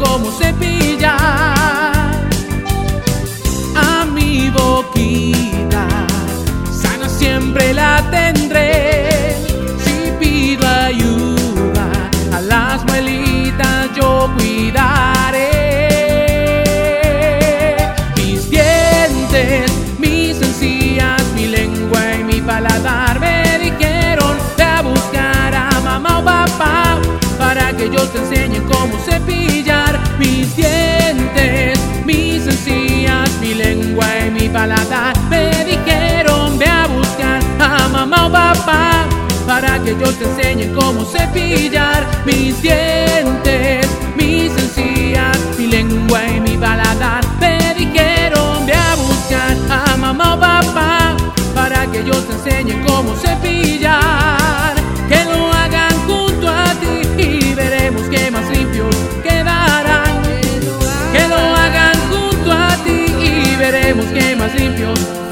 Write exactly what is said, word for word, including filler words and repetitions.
cómo cepillar a mi boquita. Sana siempre la tendré. Si pido ayuda, a las muelitas yo cuidaré. Mis dientes, mis encías, mi lengua y mi paladar me dijeron: ve a buscar a mamá o papá para que ellos te enseñen cómo cepillar. Mis dientes, mis encías, mi lengua y mi paladar me dijeron: ve a buscar a mamá o papá para que ellos te enseñen cómo cepillar. Mis dientes, mis encías, mi lengua y mi paladar me dijeron: ve a buscar a mamá o papá para que ellos te enseñen cómo cepillar. Que lo hagan junto a ti y veremos que más limpios quedarán. Que lo hagan junto a ti y veremos que más limpios